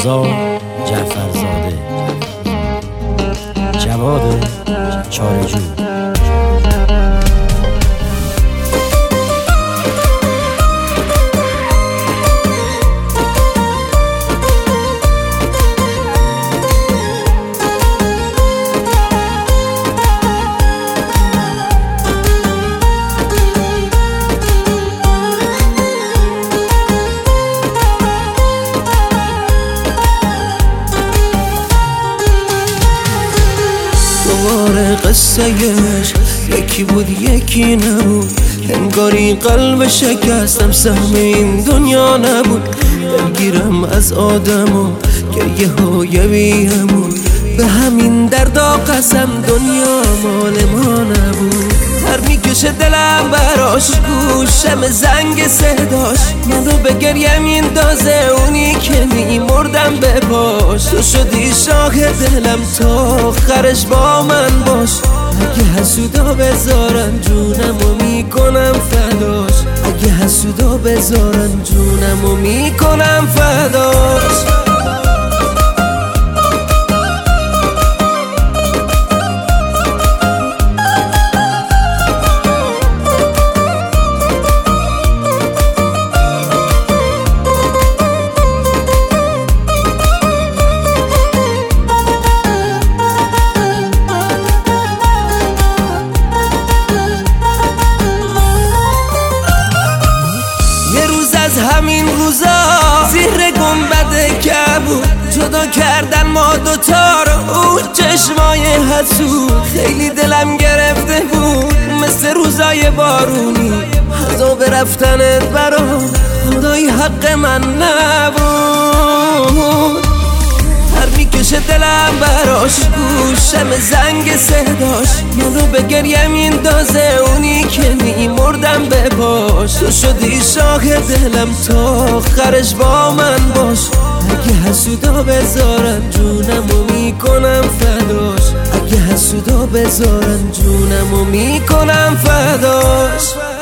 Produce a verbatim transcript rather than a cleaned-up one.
رضا جعفرزاده، جواد چاره‌جو. دوباره قصهش یکی بود یکی نبود، انگاری قلب شکستم سهم این دنیا نبود. دلگیرم از آدم و گریه های بی‌امید، به همین دردا قسم دنیا مال ما نبود. هر میکشه دلم براش، گوشم زنگ صداش من رو به گریه میندازه، اونی که میمردم به پاش. تو شدی شاهد دلم تا آخرش با من باش. اگه حسودا بذارن جونمو میکنم فداش، اگه حسودا بذارن جونمو میکنم فداش. از همین روزا زیر گنبد کبود جدا کردن ما دوتا رو، اون چشمای حسود خیلی دلم گرفته بود مثل روزای بارونی. عذاب رفتنت برام خدای حق من نبود. هر میکشه دلم براش، گوشم زنگ صداش من رو به گریه میندازه، اونی که میمردم به پاش. تو شدی شاهد دلم تا آخرش با من باش. اگه حسودا بذارن جونمو میکنم فداش، اگه حسودا بذارن جونمو میکنم فداش.